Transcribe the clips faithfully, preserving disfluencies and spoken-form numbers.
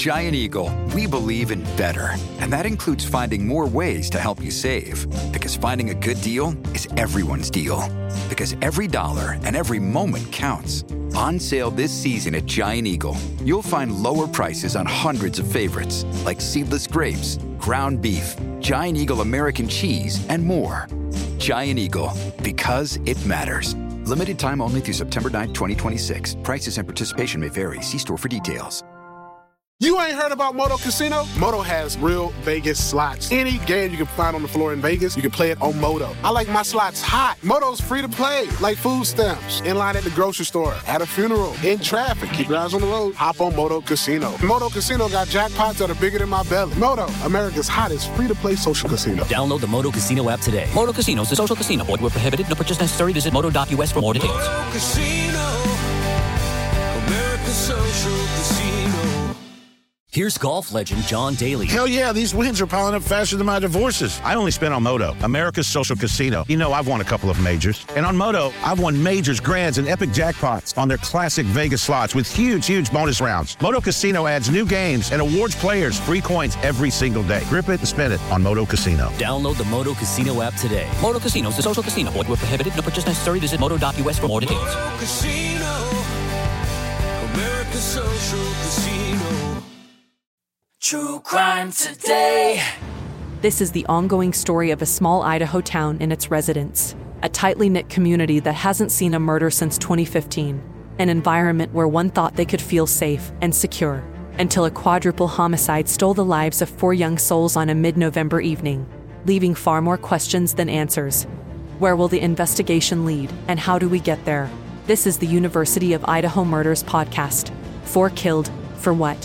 Giant Eagle, we believe in better. And that includes finding more ways to help you save. Because finding a good deal is everyone's deal. Because every dollar and every moment counts. On sale this season at Giant Eagle, you'll find lower prices on hundreds of favorites, like seedless grapes, ground beef, Giant Eagle American cheese, and more. Giant Eagle, because it matters. Limited time only through September ninth, twenty twenty-six. Prices and participation may vary. See store for details. You ain't heard about Moto Casino? Moto has real Vegas slots. Any game you can find on the floor in Vegas, you can play it on Moto. I like my slots hot. Moto's free to play, like food stamps. In line at the grocery store, at a funeral, in traffic. Keep your eyes on the road. Hop on Moto Casino. Moto Casino got jackpots that are bigger than my belly. Moto, America's hottest free-to-play social casino. Download the Moto Casino app today. Moto Casino is a social casino. Void where prohibited. No purchase necessary. Visit moto dot u s for more details. Moto Casino, America's social casino. Here's golf legend John Daly. Hell yeah, these wins are piling up faster than my divorces. I only spent on Moto, America's social casino. You know, I've won a couple of majors. And on Moto, I've won majors, grands, and epic jackpots on their classic Vegas slots with huge, huge bonus rounds. Moto Casino adds new games and awards players free coins every single day. Grip it and spin it on Moto Casino. Download the Moto Casino app today. Moto Casino is a social casino. Void where prohibited. No purchase necessary. Visit moto dot u s for more details. Moto Casino, America's social casino. True crime today. This is the ongoing story of a small Idaho town and its residents, a tightly knit community that hasn't seen a murder since twenty fifteen, an environment where one thought they could feel safe and secure, until a quadruple homicide stole the lives of four young souls on a mid-November evening, leaving far more questions than answers. Where will the investigation lead, and how do we get there? This is the University of Idaho Murders podcast. Four killed, for what?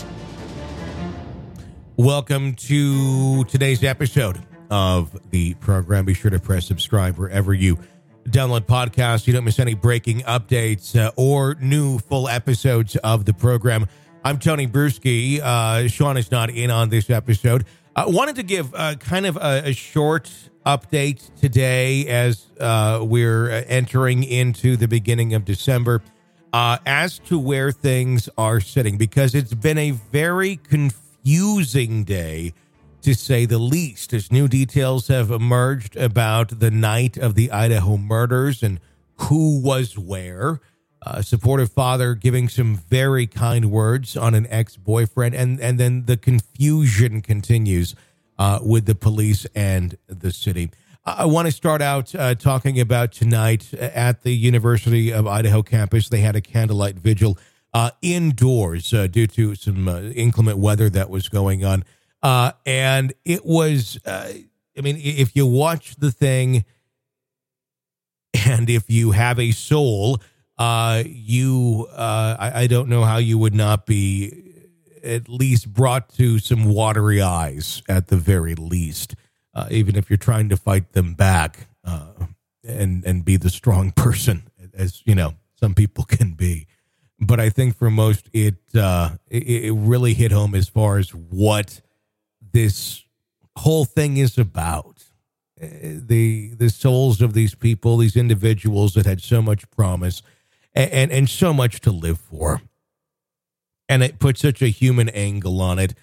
Welcome to today's episode of the program. Be sure to press subscribe wherever you download podcasts. You don't miss any breaking updates uh, or new full episodes of the program. I'm Tony Bruschi. Uh, Sean is not in on this episode. I uh, wanted to give uh, kind of a, a short update today as uh, we're entering into the beginning of December uh, as to where things are sitting, because it's been a very confusing Using day, to say the least, as new details have emerged about the night of the Idaho murders and who was where. A supportive father giving some very kind words on an ex-boyfriend, and, and then the confusion continues uh, with the police and the city. I want to start out uh, talking about tonight at the University of Idaho campus. They had a candlelight vigil Uh, indoors uh, due to some uh, inclement weather that was going on. Uh, and it was, uh, I mean, if you watch the thing and if you have a soul, uh, you, uh, I, I don't know how you would not be at least brought to some watery eyes at the very least, uh, even if you're trying to fight them back uh, and, and be the strong person, as, you know, some people can be. But I think for most, it, uh, it it really hit home as far as what this whole thing is about. The the souls of these people, these individuals that had so much promise and, and, and so much to live for. And it put such a human angle on it.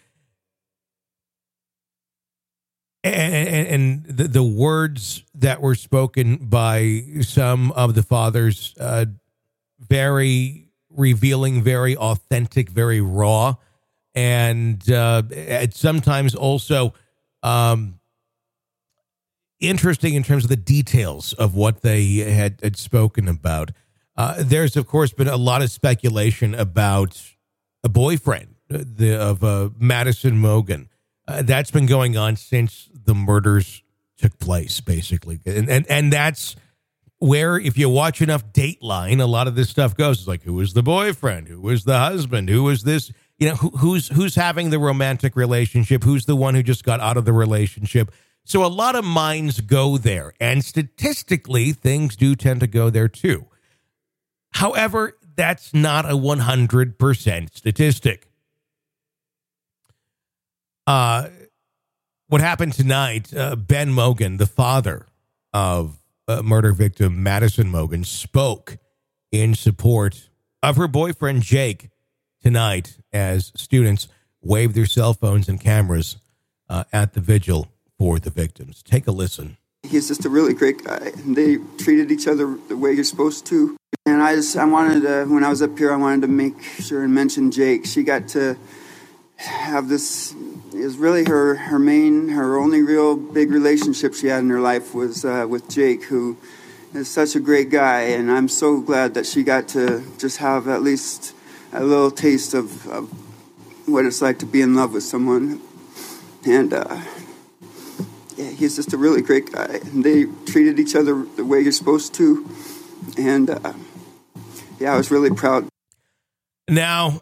And, and, and the, the words that were spoken by some of the fathers, uh, very revealing, very authentic, very raw, and uh, sometimes also um, interesting in terms of the details of what they had, had spoken about. Uh, there's, of course, been a lot of speculation about a boyfriend the, of uh, Madison Mogen. Uh, that's been going on since the murders took place, basically. And, and, and that's where, if you watch enough Dateline, a lot of this stuff goes. It's like, who was the boyfriend? Who was the husband? Who was this? You know, who, who's who's having the romantic relationship? Who's the one who just got out of the relationship? So a lot of minds go there. And statistically, things do tend to go there too. However, that's not a one hundred percent statistic. Uh, what happened tonight, uh, Ben Mogen, the father of Uh, murder victim Madison Mogen, spoke in support of her boyfriend Jake tonight as students waved their cell phones and cameras uh, at the vigil for the victims. Take a listen. He's just a really great guy. They treated each other the way you're supposed to. And I just, I wanted to, when I was up here, I wanted to make sure and mention Jake. She got to have this, it was really her, her main, her only real big relationship she had in her life was uh, with Jake, who is such a great guy. And I'm so glad that she got to just have at least a little taste of, of what it's like to be in love with someone. And, uh, yeah, he's just a really great guy. And they treated each other the way you're supposed to. And, uh, yeah, I was really proud. Now,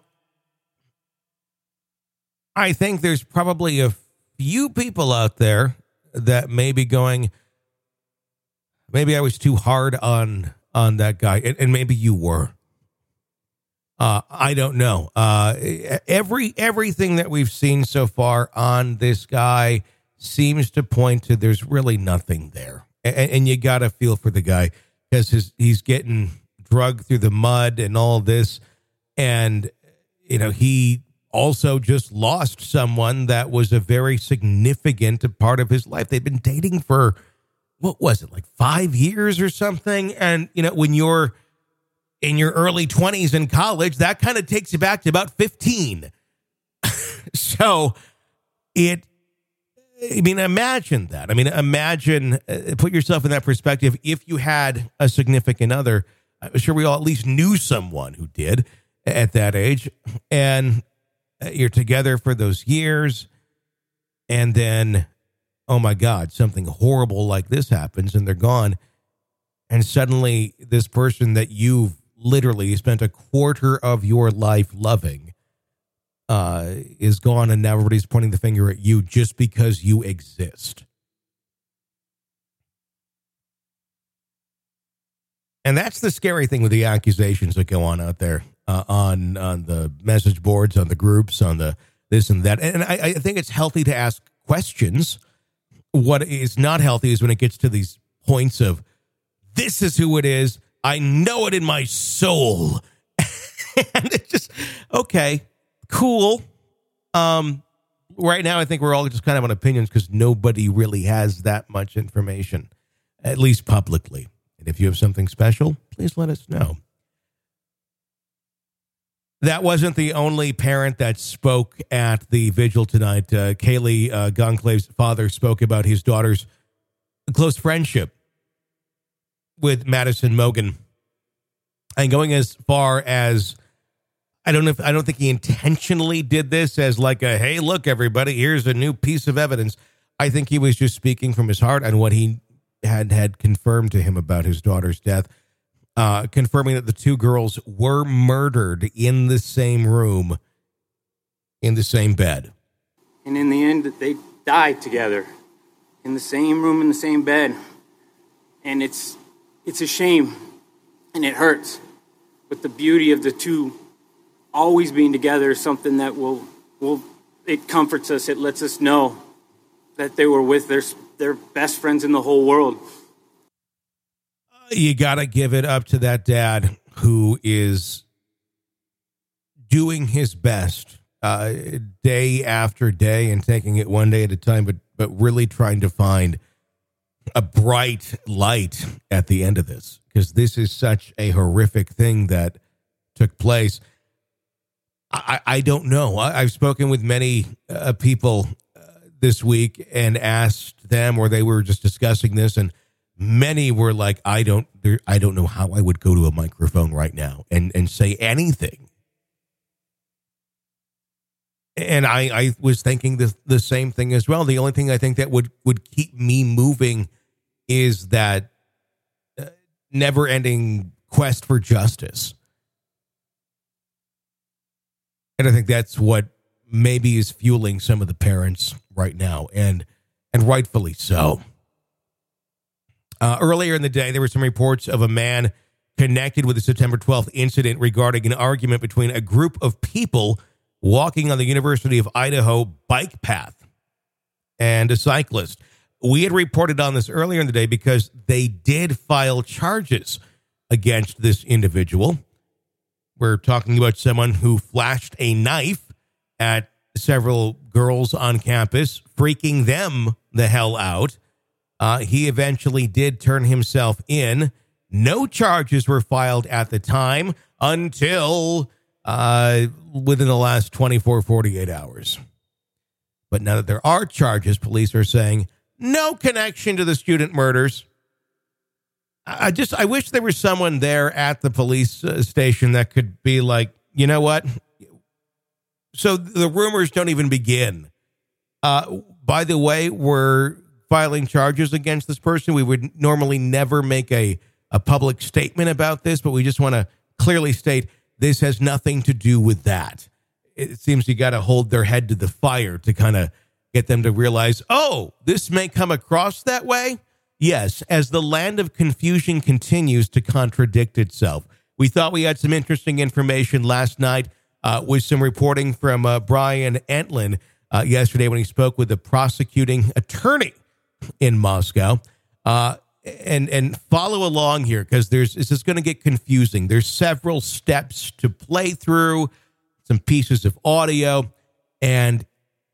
I think there's probably a few people out there that may be going, maybe I was too hard on on that guy, and, and maybe you were. Uh, I don't know. Uh, every everything that we've seen so far on this guy seems to point to there's really nothing there. And, and you got to feel for the guy because his, he's getting drugged through the mud and all this. And, you know, he also just lost someone that was a very significant part of his life. They'd been dating for, what was it, like five years or something? And, you know, when you're in your early twenties in college, that kind of takes you back to about fifteen. So it, I mean, imagine that. I mean, imagine, uh, put yourself in that perspective. If you had a significant other, I'm sure we all at least knew someone who did at that age, and you're together for those years, and then, oh my God, something horrible like this happens, and they're gone, and suddenly this person that you've literally spent a quarter of your life loving Uh, is gone, and now everybody's pointing the finger at you just because you exist. And that's the scary thing with the accusations that go on out there uh, on on the message boards, on the groups, on the this and that. And I, I think it's healthy to ask questions. What is not healthy is when it gets to these points of, this is who it is. I know it in my soul. And it's just, okay. Cool. Um, right now, I think we're all just kind of on opinions because nobody really has that much information, at least publicly. And if you have something special, please let us know. That wasn't the only parent that spoke at the vigil tonight. Uh, Kaylee uh, Gonclave's father spoke about his daughter's close friendship with Madison Mogen, and going as far as, I don't know if I don't think he intentionally did this as like a, hey, look, everybody, here's a new piece of evidence. I think he was just speaking from his heart on what he had had confirmed to him about his daughter's death, uh, confirming that the two girls were murdered in the same room, in the same bed. And in the end, they died together in the same room, in the same bed. And it's it's a shame, and it hurts. But the beauty of the two always being together is something that will, will it comforts us. It lets us know that they were with their, their best friends in the whole world. You got to give it up to that dad who is doing his best uh, day after day and taking it one day at a time, but, but really trying to find a bright light at the end of this, because this is such a horrific thing that took place. I, I don't know. I, I've spoken with many uh, people uh, this week and asked them, or they were just discussing this, and many were like, I don't, there, I don't know how I would go to a microphone right now and, and say anything. And I, I was thinking the, the same thing as well. The only thing I think that would, would keep me moving is that uh, never-ending quest for justice. And I think that's what maybe is fueling some of the parents right now, and and rightfully so. Uh, earlier in the day, there were some reports of a man connected with the September twelfth incident regarding an argument between a group of people walking on the University of Idaho bike path and a cyclist. We had reported on this earlier in the day because they did file charges against this individual. We're talking about someone who flashed a knife at several girls on campus, freaking them the hell out. Uh, he eventually did turn himself in. No charges were filed at the time until uh, within the last twenty-four, forty-eight hours. But now that there are charges, police are saying no connection to the student murders. I just, I wish there was someone there at the police uh, station that could be like, you know what? So the rumors don't even begin. Uh, by the way, we're filing charges against this person. We would normally never make a, a public statement about this, but we just want to clearly state this has nothing to do with that. It seems you got to hold their head to the fire to kind of get them to realize, oh, this may come across that way. Yes, as the land of confusion continues to contradict itself. We thought we had some interesting information last night uh, with some reporting from uh, Brian Entlin uh, yesterday when he spoke with the prosecuting attorney in Moscow. Uh, and and follow along here because there's this is going to get confusing. There's several steps to play through, some pieces of audio, and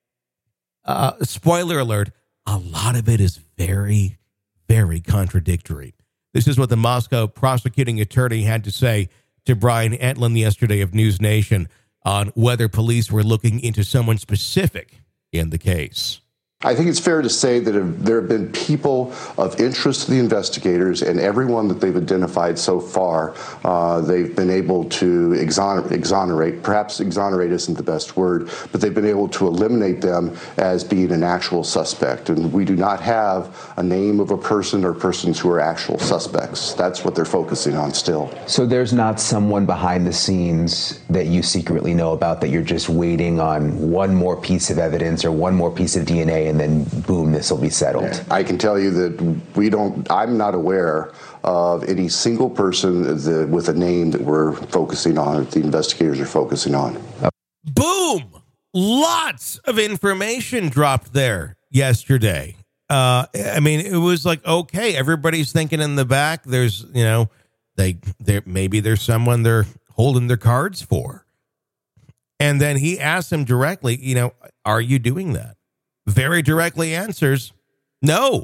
uh, spoiler alert, a lot of it is very, very contradictory. This is what the Moscow prosecuting attorney had to say to Brian Entlin yesterday of News Nation on whether police were looking into someone specific in the case. I think it's fair to say that there have been people of interest to the investigators, and everyone that they've identified so far, uh, they've been able to exoner- exonerate. Perhaps exonerate isn't the best word, but they've been able to eliminate them as being an actual suspect. And we do not have a name of a person or persons who are actual suspects. That's what they're focusing on still. So there's not someone behind the scenes that you secretly know about that you're just waiting on one more piece of evidence or one more piece of D N A, and then boom, this will be settled. I can tell you that we don't, I'm not aware of any single person that, with a name that we're focusing on, that the investigators are focusing on. Boom! Lots of information dropped there yesterday. Uh, I mean, it was like, okay, everybody's thinking in the back, there's, you know, they, there maybe there's someone they're holding their cards for. And then he asked him directly, you know, are you doing that? Very directly answers, no.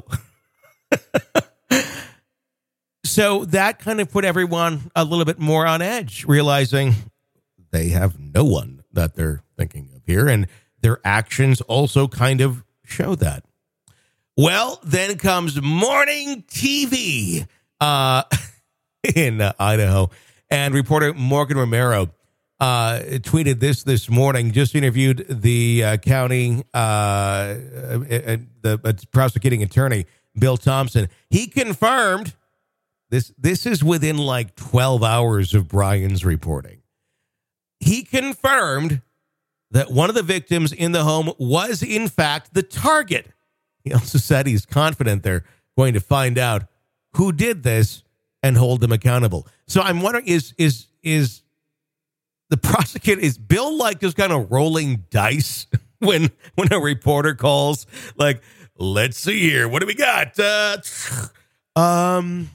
So that kind of put everyone a little bit more on edge, realizing they have no one that they're thinking of here, and their actions also kind of show that. Well, then comes morning T V uh, in uh, Idaho, and reporter Morgan Romero Uh, tweeted this this morning, just interviewed the uh, county, uh, uh, the uh, prosecuting attorney, Bill Thompson. He confirmed this. This is within like twelve hours of Brian's reporting. He confirmed that one of the victims in the home was, in fact, the target. He also said he's confident they're going to find out who did this and hold them accountable. So I'm wondering, is is is the prosecutor, is Bill like just kind of rolling dice when when a reporter calls? Like, let's see here. What do we got? Uh, um,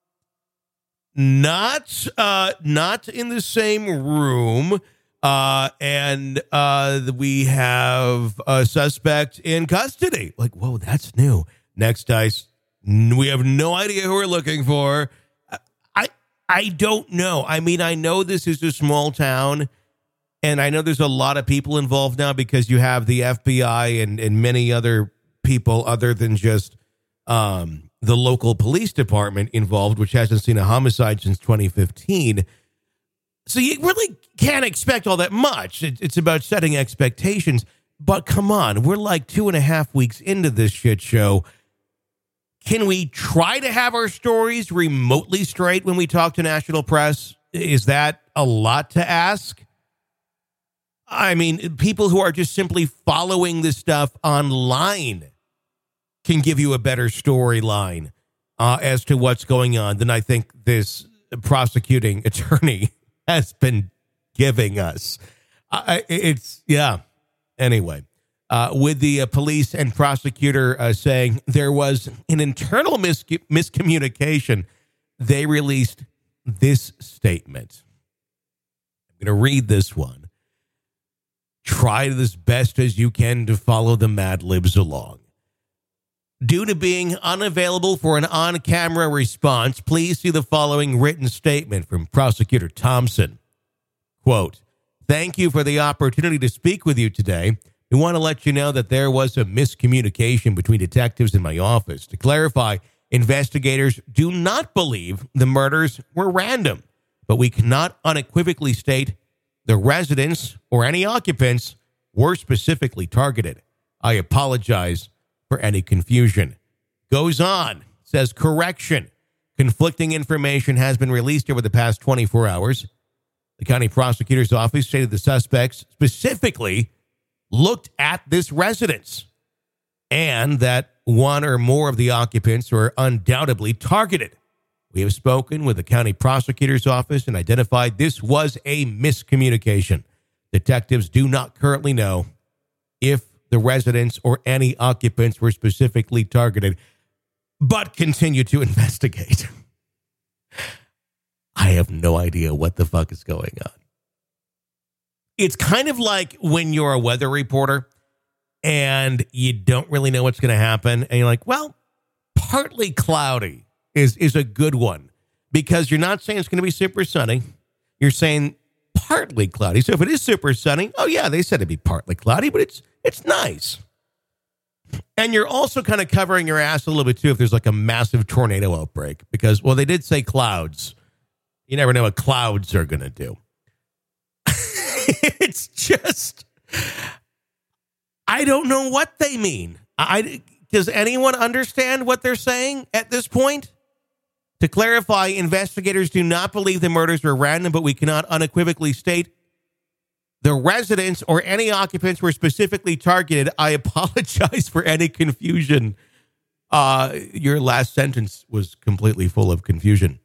not uh, not in the same room. Uh, and uh, we have a suspect in custody. Like, whoa, that's new. Next dice. We have no idea who we're looking for. I I don't know. I mean, I know this is a small town, and I know there's a lot of people involved now because you have the F B I and, and many other people other than just um, the local police department involved, which hasn't seen a homicide since twenty fifteen. So you really can't expect all that much. It, it's about setting expectations. But come on, we're like two and a half weeks into this shit show. Can we try to have our stories remotely straight when we talk to national press? Is that a lot to ask? I mean, people who are just simply following this stuff online can give you a better storyline uh, as to what's going on than I think this prosecuting attorney has been giving us. Uh, it's, yeah. Anyway. Uh, with the uh, police and prosecutor uh, saying there was an internal mis- miscommunication, they released this statement. I'm going to read this one. try as best as you can to follow the Mad Libs along. Due to being unavailable for an on-camera response, please see the following written statement from Prosecutor Thompson. Quote, "Thank you for the opportunity to speak with you today. We want to let you know that there was a miscommunication between detectives in my office. To clarify, investigators do not believe the murders were random, but we cannot unequivocally state the residents or any occupants were specifically targeted. I apologize for any confusion." Goes on, says, correction. Conflicting information has been released over the past twenty-four hours. The county prosecutor's office stated the suspects specifically looked at this residence and that one or more of the occupants were undoubtedly targeted. We have spoken with the county prosecutor's office and identified this was a miscommunication. Detectives do not currently know if the residents or any occupants were specifically targeted, but continue to investigate. I have no idea what the fuck is going on. It's kind of like when you're a weather reporter and you don't really know what's going to happen. And you're like, well, partly cloudy is, is a good one because you're not saying it's going to be super sunny. You're saying partly cloudy. So if it is super sunny, oh yeah, they said it'd be partly cloudy, but it's it's nice. And you're also kind of covering your ass a little bit too if there's like a massive tornado outbreak because, well, they did say clouds. You never know what clouds are going to do. It's just, I don't know what they mean. I, does anyone understand what they're saying at this point? To clarify, investigators do not believe the murders were random, but we cannot unequivocally state the residents or any occupants were specifically targeted. I apologize for any confusion. Uh, your last sentence was completely full of confusion.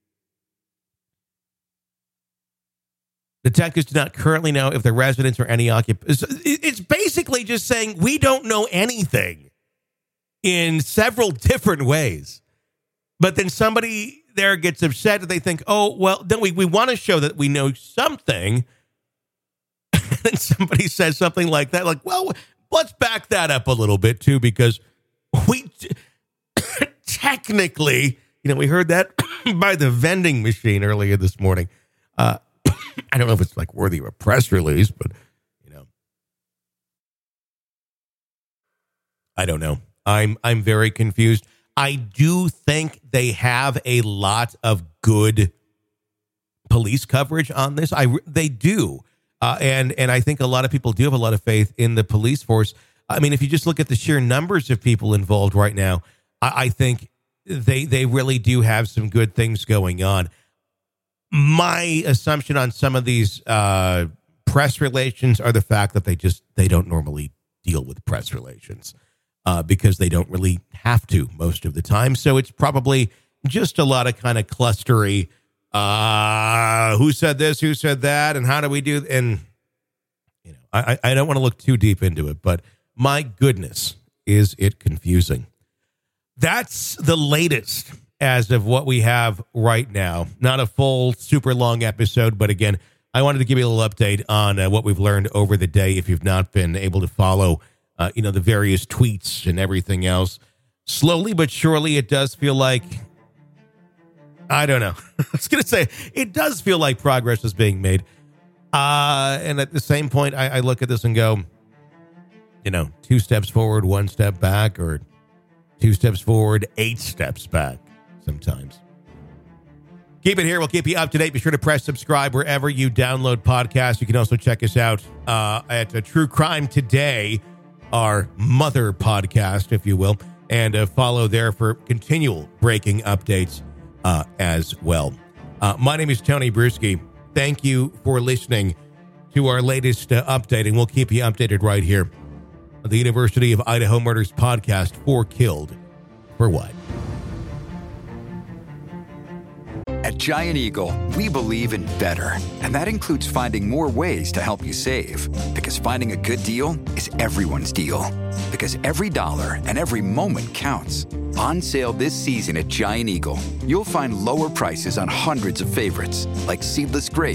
Detectives do not currently know if the residents or any occupants. It's basically just saying we don't know anything in several different ways. But then somebody there gets upset and they think, oh, well, then we, we want to show that we know something. And then somebody says something like that, like, well, let's back that up a little bit, too, because we technically, you know, we heard that by the vending machine earlier this morning. Uh, I don't know if it's like worthy of a press release, but, you know, I don't know. I'm I'm very confused. I do think they have a lot of good police coverage on this. I they do, uh, and and I think a lot of people do have a lot of faith in the police force. I mean, if you just look at the sheer numbers of people involved right now, I, I think they they really do have some good things going on. My assumption on some of these uh, press relations are the fact that they just they don't normally deal with press relations. Uh, because they don't really have to most of the time. So it's probably just a lot of kind of clustery, uh, who said this, who said that, and how do we do, and, you know, I, I don't want to look too deep into it, but my goodness, is it confusing. That's the latest as of what we have right now. Not a full, super long episode, but again, I wanted to give you a little update on uh, what we've learned over the day if you've not been able to follow Uh, you know, the various tweets and everything else. Slowly but surely, it does feel like, I don't know. I was going to say, it does feel like progress is being made. Uh, and at the same point, I, I look at this and go, you know, two steps forward, one step back, or two steps forward, eight steps back sometimes. Keep it here. We'll keep you up to date. Be sure to press subscribe wherever you download podcasts. You can also check us out uh, at uh, True Crime Today, our mother podcast, if you will, and uh, follow there for continual breaking updates uh, as well. Uh, my name is Tony Bruschi. Thank you for listening to our latest uh, update, and we'll keep you updated right here on the University of Idaho Murders podcast for Killed for What. At Giant Eagle, we believe in better, and that includes finding more ways to help you save. Because finding a good deal is everyone's deal. Because every dollar and every moment counts. On sale this season at Giant Eagle, you'll find lower prices on hundreds of favorites, like seedless grapes,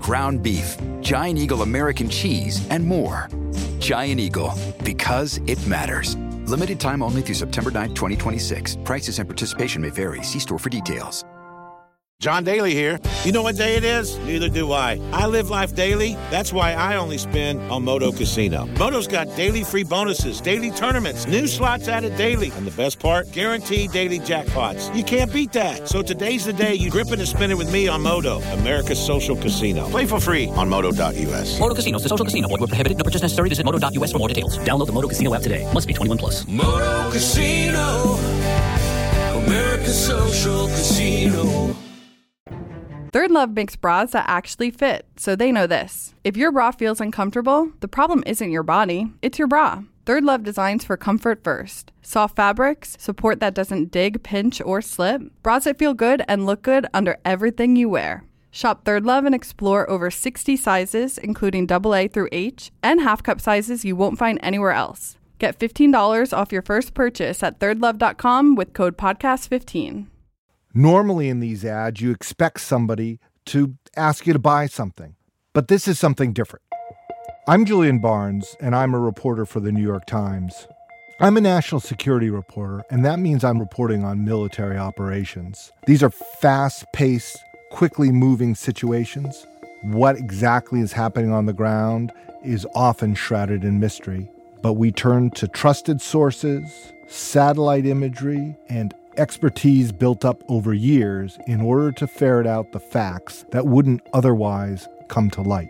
ground beef, Giant Eagle American cheese, and more. Giant Eagle, because it matters. Limited time only through September ninth, twenty twenty-six. Prices and participation may vary. See store for details. John Daly here. You know what day it is? Neither do I. I live life daily. That's why I only spin on Moto Casino. Moto's got daily free bonuses, daily tournaments, new slots added daily. And the best part? Guaranteed daily jackpots. You can't beat that. So today's the day you grip it and spin it with me on Moto, America's social casino. Play for free on moto dot u s. Moto Casino is a social casino. Void where prohibited. No purchase necessary. Visit moto dot u s for more details. Download the Moto Casino app today. Must be twenty-one plus. Moto Casino, America's social casino. Third Love makes bras that actually fit, so they know this. If your bra feels uncomfortable, the problem isn't your body, it's your bra. Third Love designs for comfort first. Soft fabrics, support that doesn't dig, pinch, or slip. Bras that feel good and look good under everything you wear. Shop Third Love and explore over sixty sizes, including double A through H, and half cup sizes you won't find anywhere else. Get fifteen dollars off your first purchase at third love dot com with code podcast fifteen. Normally in these ads, you expect somebody to ask you to buy something, but this is something different. I'm Julian Barnes, and I'm a reporter for the New York Times. I'm a national security reporter, and that means I'm reporting on military operations. These are fast-paced, quickly moving situations. What exactly is happening on the ground is often shrouded in mystery, but we turn to trusted sources, satellite imagery, and expertise built up over years in order to ferret out the facts that wouldn't otherwise come to light.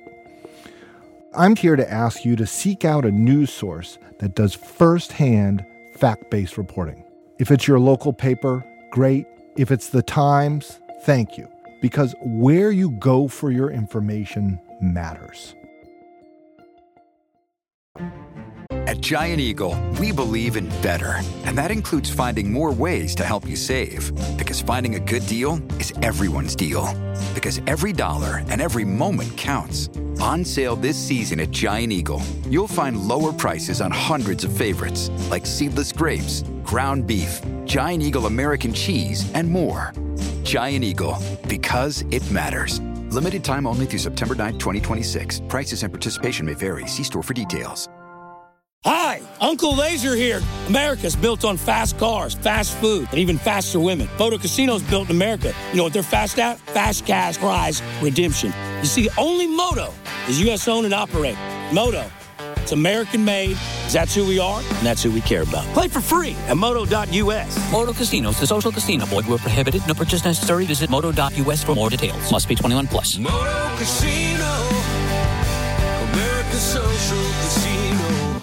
I'm here to ask you to seek out a news source that does firsthand fact-based reporting. If it's your local paper, great. If it's the Times, thank you. Because where you go for your information matters. At Giant Eagle, we believe in better, and that includes finding more ways to help you save. Because finding a good deal is everyone's deal. Because every dollar and every moment counts. On sale this season at Giant Eagle, you'll find lower prices on hundreds of favorites, like seedless grapes, ground beef, Giant Eagle American cheese, and more. Giant Eagle, because it matters. Limited time only through September ninth, twenty twenty-six. Prices and participation may vary. See store for details. Hi, Uncle Laser here. America's built on fast cars, fast food, and even faster women. Moto Casino's built in America. You know what they're fast at? Fast cash prize redemption. You see, only Moto is U S owned and operated. Moto, it's American made, that's who we are, and that's who we care about. Play for free at moto dot u s. Moto Casino is a social casino. Void where prohibited. No purchase necessary. Visit moto dot u s for more details. Must be twenty-one plus. Moto Casino, America's social casino.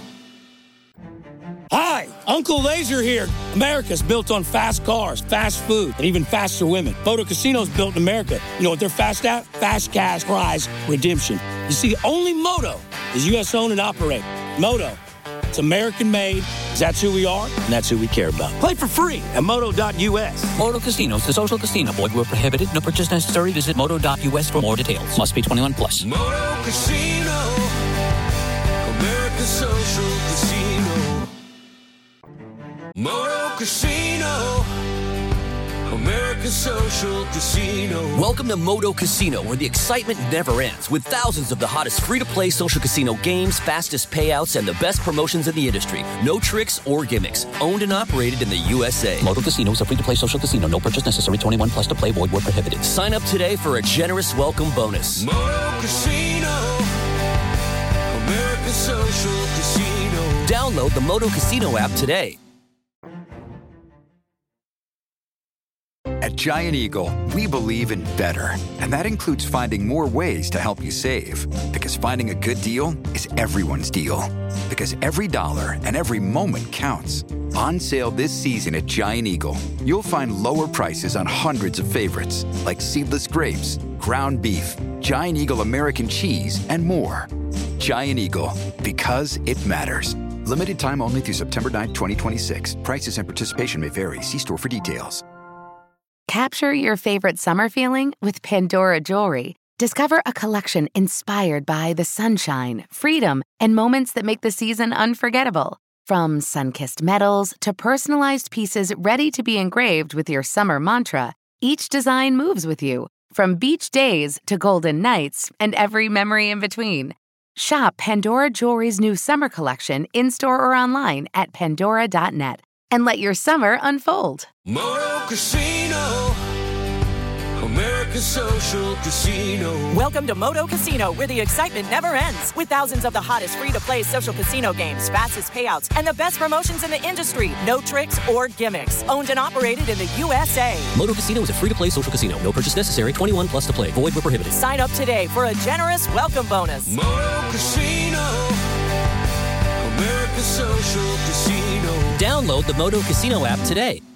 Hi, Uncle Laser here. America's built on fast cars, fast food, and even faster women. Moto Casino's built in America. You know what they're fast at? Fast cash prize redemption. You see, only Moto is U S owned and operated. Moto, it's American made, that's who we are, and that's who we care about. Play for free at moto dot u s. Moto Casino is a social casino. Void where prohibited. No purchase necessary. Visit moto dot u s for more details. Must be twenty-one plus. Moto Casino, America's social casino. Moto Casino, America's social casino. Welcome to Moto Casino, where the excitement never ends, with thousands of the hottest free-to-play social casino games, fastest payouts, and the best promotions in the industry. No tricks or gimmicks. Owned and operated in the U S A. Moto Casino is a free-to-play social casino. No purchase necessary. twenty-one plus to play. Void where prohibited. Sign up today for a generous welcome bonus. Moto Casino, America's social casino. Download the Moto Casino app today. At Giant Eagle, we believe in better, and that includes finding more ways to help you save. Because finding a good deal is everyone's deal. Because every dollar and every moment counts. On sale this season at Giant Eagle, you'll find lower prices on hundreds of favorites, like seedless grapes, ground beef, Giant Eagle American cheese, and more. Giant Eagle, because it matters. Limited time only through September ninth, twenty twenty-six. Prices and participation may vary. See store for details. Capture your favorite summer feeling with Pandora Jewelry. Discover a collection inspired by the sunshine, freedom, and moments that make the season unforgettable. From sun-kissed metals to personalized pieces ready to be engraved with your summer mantra, each design moves with you, From beach days to golden nights and every memory in between. Shop Pandora Jewelry's new summer collection in-store or online at pandora dot net and let your summer unfold. Moto Casino, America's Social Casino. Welcome to Moto Casino, where the excitement never ends. With thousands of the hottest free-to-play social casino games, fastest payouts, and the best promotions in the industry. No tricks or gimmicks. Owned and operated in the U S A. Moto Casino is a free-to-play social casino. No purchase necessary. twenty-one plus to play. Void where prohibited. Sign up today for a generous welcome bonus. Moto Casino, America's Social Casino. Download the Moto Casino app today.